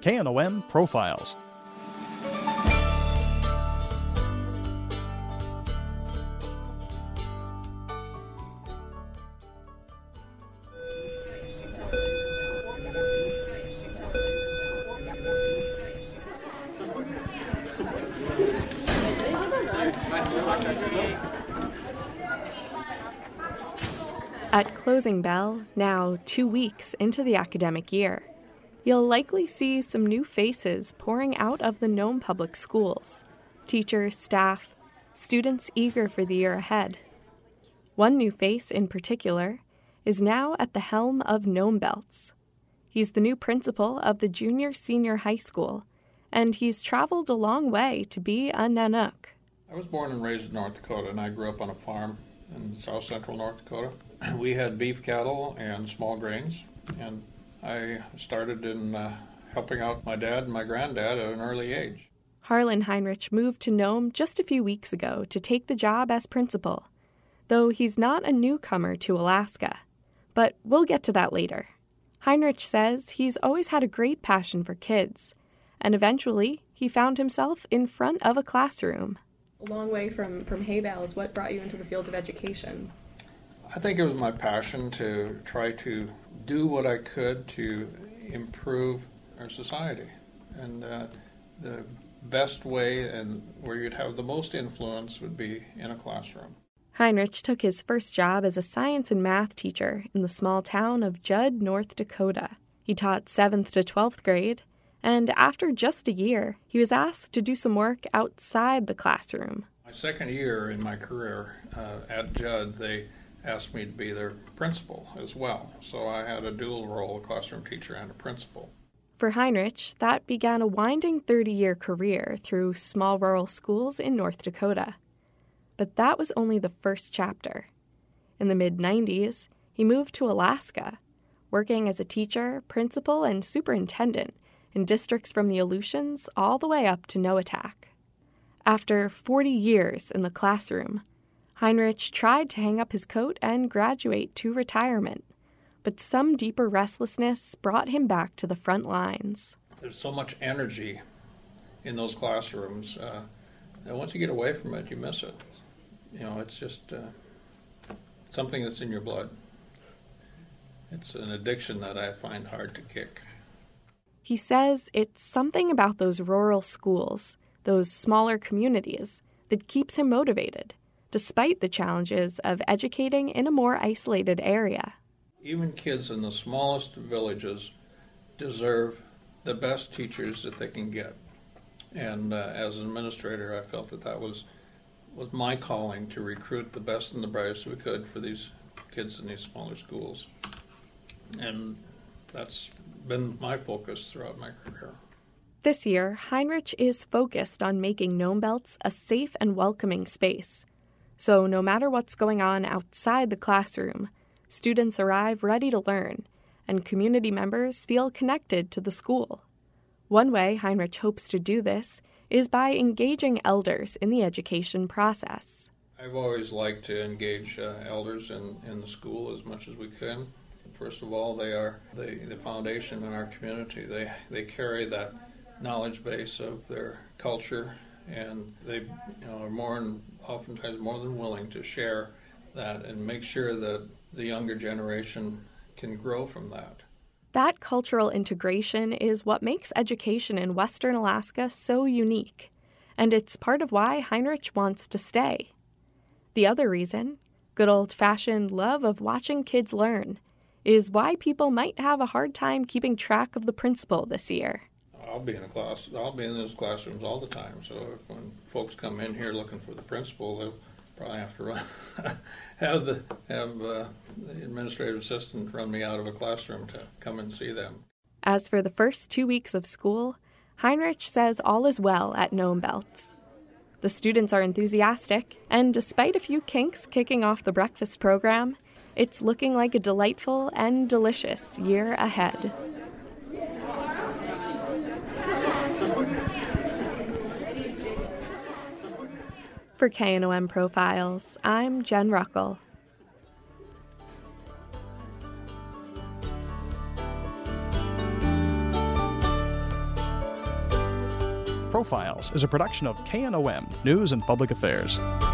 KNOM Profiles. At closing bell, now 2 weeks into the academic year, you'll likely see some new faces pouring out of the Nome Public Schools. Teachers, staff, students eager for the year ahead. One new face in particular is now at the helm of Nome Belts. He's the new principal of the junior-senior high school, and he's traveled a long way to be a Nanook. I was born and raised in North Dakota, and I grew up on a farm in south central North Dakota. We had beef cattle and small grains, and I started in helping out my dad and my granddad at an early age. Harlan Heinrich moved to Nome just a few weeks ago to take the job as principal, though he's not a newcomer to Alaska. But we'll get to that later. Heinrich says he's always had a great passion for kids, and eventually he found himself in front of a classroom. A long way from hay bales. What brought you into the field of education? I think it was my passion to try to do what I could to improve our society. And the best way and where you'd have the most influence would be in a classroom. Heinrich took his first job as a science and math teacher in the small town of Judd, North Dakota. He taught 7th to 12th grade, and after just a year, he was asked to do some work outside the classroom. My second year in my career at Judd, they asked me to be their principal as well. So I had a dual role, a classroom teacher and a principal. For Heinrich, that began a winding 30-year career through small rural schools in North Dakota. But that was only the first chapter. In the mid-90s, he moved to Alaska, working as a teacher, principal, and superintendent in districts from the Aleutians all the way up to Noatak. After 40 years in the classroom, Heinrich tried to hang up his coat and graduate to retirement, but some deeper restlessness brought him back to the front lines. There's so much energy in those classrooms that once you get away from it, you miss it. You know, it's just something that's in your blood. It's an addiction that I find hard to kick. He says it's something about those rural schools, those smaller communities, that keeps him motivated, despite the challenges of educating in a more isolated area. Even kids in the smallest villages deserve the best teachers that they can get. And as an administrator, I felt that was my calling, to recruit the best and the brightest we could for these kids in these smaller schools. And that's been my focus throughout my career. This year, Heinrich is focused on making Nome Belts a safe and welcoming space. So no matter what's going on outside the classroom, students arrive ready to learn, and community members feel connected to the school. One way Heinrich hopes to do this is by engaging elders in the education process. I've always liked to engage elders in the school as much as we can. First of all, they are the foundation in our community. They carry that knowledge base of their culture, and they are oftentimes more than willing to share that and make sure that the younger generation can grow from that. That cultural integration is what makes education in Western Alaska so unique, and it's part of why Heinrich wants to stay. The other reason, good old-fashioned love of watching kids learn, is why people might have a hard time keeping track of the principal this year. I'll be in those classrooms all the time, so when folks come in here looking for the principal, they'll probably have to have the administrative assistant run me out of a classroom to come and see them. As for the first 2 weeks of school, Heinrich says all is well at Nome Belts. The students are enthusiastic, and despite a few kinks kicking off the breakfast program, it's looking like a delightful and delicious year ahead. For KNOM Profiles, I'm Jen Ruckel. Profiles is a production of KNOM, News and Public Affairs.